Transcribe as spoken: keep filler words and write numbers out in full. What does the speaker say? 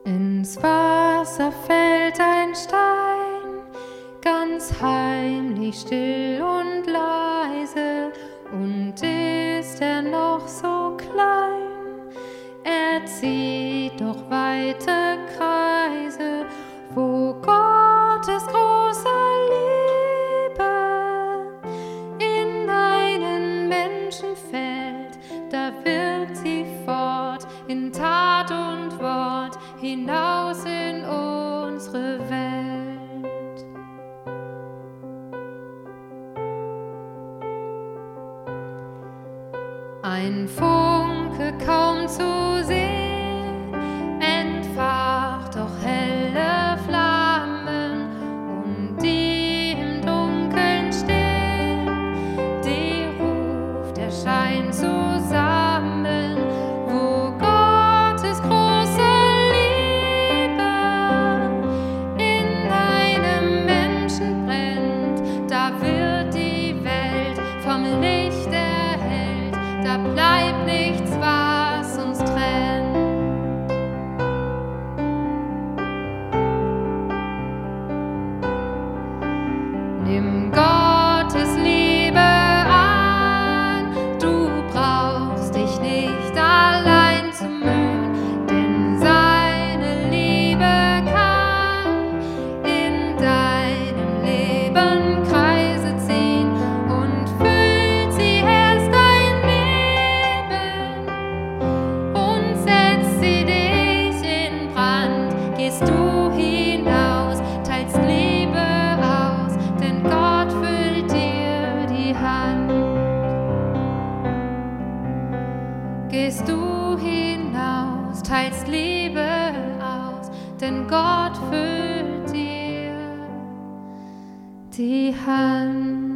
Ins Wasser fällt ein Stein, ganz heimlich, still und leise, und ist er noch so klein, er zieht doch weite Kreise, wo Gottes großer Liebe in einen Menschen fällt, da wird sie fort in Tat und Wort hinaus in unsere Welt. Ein Funke kaum zu sehen, entfacht doch helle Flammen, und die im Dunkeln stehen, die ruft der Schein zusammen, wo Gottes große Liebe in einem Menschen brennt, da wird die Welt vom Licht erhellt, da bleibt nichts, was uns trennt. Nimm Gottes Liebe an, du brauchst dich nicht allein zu mühen, denn seine Liebe kann in deinem Leben Kreise ziehen und füllt sie erst dein Leben und setzt sie dich in Brand. Gehst du hinaus, teilst Liebe aus, denn Gott füllt dir die Hand. Gehst du hinaus, teilst Liebe aus, denn Gott füllt dir die Hand.